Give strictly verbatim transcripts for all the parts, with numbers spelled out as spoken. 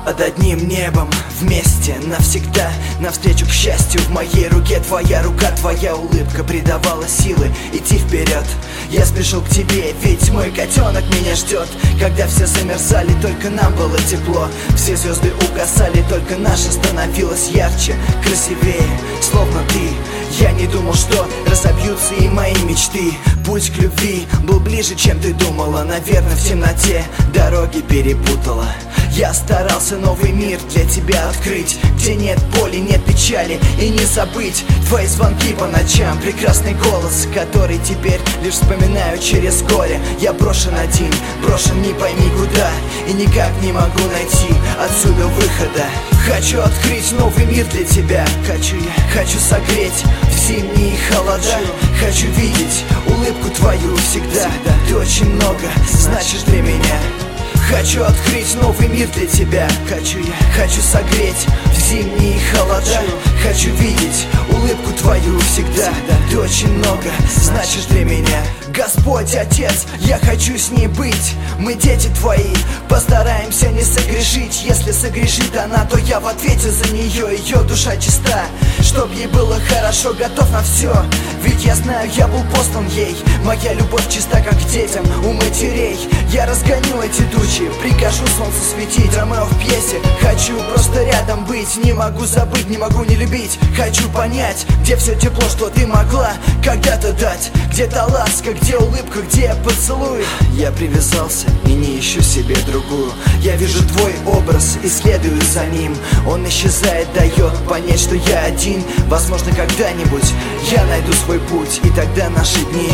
Под одним небом, вместе, навсегда, навстречу к счастью. В моей руке твоя рука, твоя улыбка придавала силы идти вперед. Я спешил к тебе, ведь мой котенок меня ждет. Когда все замерзали, только нам было тепло. Все звезды угасали, только наша становилась ярче, красивее, словно ты. Я не думал, что разобьются и мои мечты. Путь к любви был ближе, чем ты думала. Наверное, в темноте дороги перепутала. Я старался новый мир для тебя открыть, где нет боли, нет печали, и не забыть твои звонки по ночам. Прекрасный голос, который теперь лишь вспоминаю через горе. Я брошен один, брошен не пойми куда, и никак не могу найти отсюда выхода. Хочу открыть новый мир для тебя. Хочу я, хочу согреть в зимние холода. Хочу видеть улыбку твою всегда. Ты очень много значишь для меня. Хочу открыть новый мир для тебя. Хочу я, хочу согреть в зимние холода. Хочу видеть улыбку твою всегда. Ты очень много значишь для меня. Господь, Отец, я хочу с ней быть. Мы дети твои, постараемся не согрешить. Если согрешит она, то я в ответе за нее. Ее душа чиста, чтоб ей было хорошо, готов на все. Ведь я знаю, я был послан ей. Моя любовь чиста, как к детям у матерей. Я разгоню эти тучи, прикажу солнцу светить. Ромео в пьесе, хочу просто рядом быть. Не могу забыть, не могу не любить. Хочу понять, где все тепло, что ты могла когда-то дать. Где-то ласка, где улыбка, где поцелуй. Я привязался и не ищу себе другую. Я вижу твой образ и следую за ним. Он исчезает, дает понять, что я один. Возможно, когда-нибудь я найду свой путь, и тогда наши дни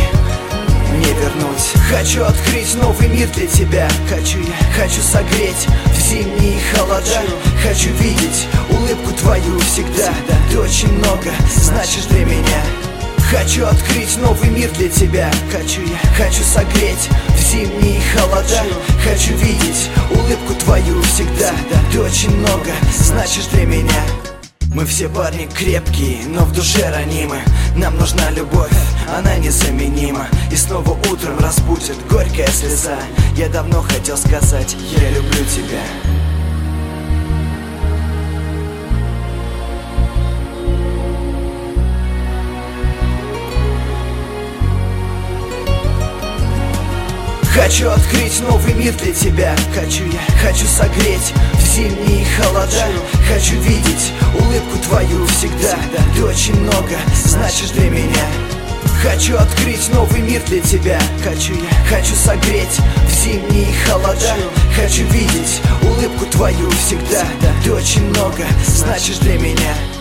не вернуть. Хочу открыть новый мир для тебя. Хочу я, хочу согреть в зимние холода. Хочу видеть улыбку твою всегда. Ты очень много значишь для меня. Хочу открыть новый мир для тебя. Хочу я, хочу согреть в зимние холода. Хочу видеть улыбку твою всегда. Ты очень много значишь для меня. Мы все парни крепкие, но в душе ранимы. Нам нужна любовь, она незаменима. И снова утром разбудит горькая слеза. Я давно хотел сказать, я люблю тебя. Хочу открыть новый мир для тебя. Хочу я, хочу согреть в зимние холода. Хочу видеть улыбку твою всегда. Ты очень много значишь для меня. Хочу открыть новый мир для тебя. Хочу я, хочу согреть в зимние холода. Хочу видеть улыбку твою всегда. Ты очень много значишь для меня.